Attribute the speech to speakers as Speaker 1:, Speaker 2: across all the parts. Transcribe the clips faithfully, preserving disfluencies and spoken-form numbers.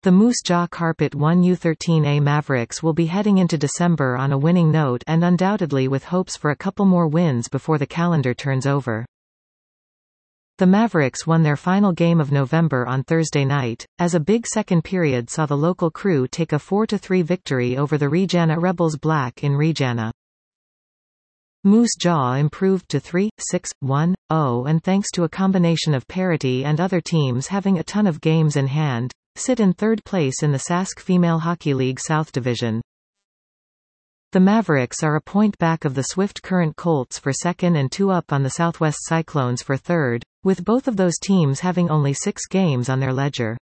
Speaker 1: The Moose Jaw Carpet one U thirteen A Mavericks will be heading into December on a winning note and undoubtedly with hopes for a couple more wins before the calendar turns over. The Mavericks won their final game of November on Thursday night, as a big second period saw the local crew take a four to three victory over the Regina Rebels Black in Regina. Moose Jaw improved to three six one oh and thanks to a combination of parity and other teams having a ton of games in hand, sit in third place in the Sask Female Hockey League South Division. The Mavericks are a point back of the Swift Current Colts for second and two up on the Southwest Cyclones for third, with both of those teams having only six games on their ledger.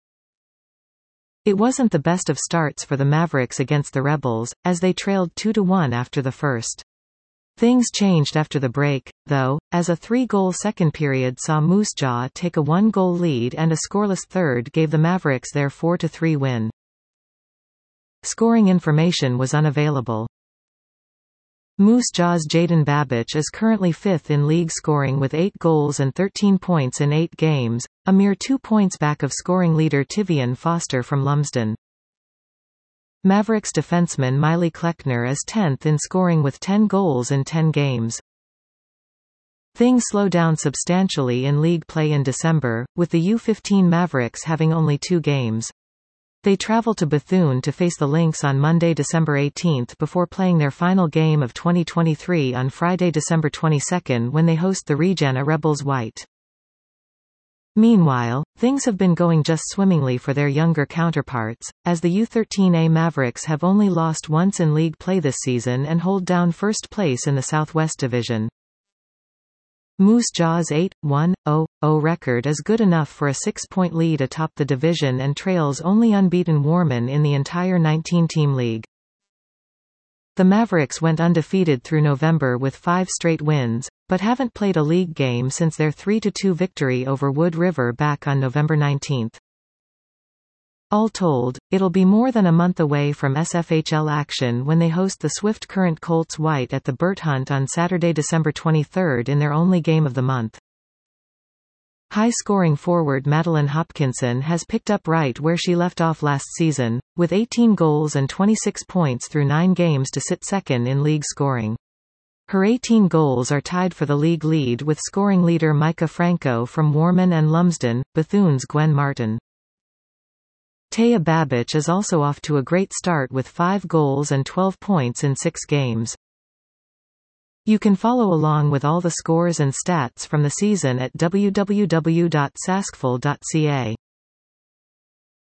Speaker 1: It wasn't the best of starts for the Mavericks against the Rebels, as they trailed two to one after the first. Things changed after the break, though, as a three-goal second period saw Moose Jaw take a one-goal lead and a scoreless third gave the Mavericks their four to three win. Scoring information was unavailable. Moose Jaw's Jaden Babich is currently fifth in league scoring with eight goals and thirteen points in eight games, a mere two points back of scoring leader Tivian Foster from Lumsden. Mavericks defenseman Miley Kleckner is tenth in scoring with ten goals in ten games. Things slow down substantially in league play in December, with the U fifteen Mavericks having only two games. They travel to Bethune to face the Lynx on Monday, December eighteenth before playing their final game of twenty twenty-three on Friday, December twenty-second when they host the Regina Rebels White. Meanwhile, things have been going just swimmingly for their younger counterparts, as the U thirteen A Mavericks have only lost once in league play this season and hold down first place in the Southwest Division. Moose Jaw's eight one oh oh record is good enough for a six-point lead atop the division and trails only unbeaten Warman in the entire nineteen-team league. The Mavericks went undefeated through November with five straight wins, but haven't played a league game since their three to two victory over Wood River back on November nineteenth. All told, it'll be more than a month away from S F H L action when they host the Swift Current Colts White at the Burt Hunt on Saturday, December twenty-third in their only game of the month. High-scoring forward Madeline Hopkinson has picked up right where she left off last season, with eighteen goals and twenty-six points through nine games to sit second in league scoring. Her eighteen goals are tied for the league lead with scoring leader Micah Franco from Warman and Lumsden, Bethune's Gwen Martin. Taya Babich is also off to a great start with five goals and twelve points in six games. You can follow along with all the scores and stats from the season at w w w dot saskful dot c a.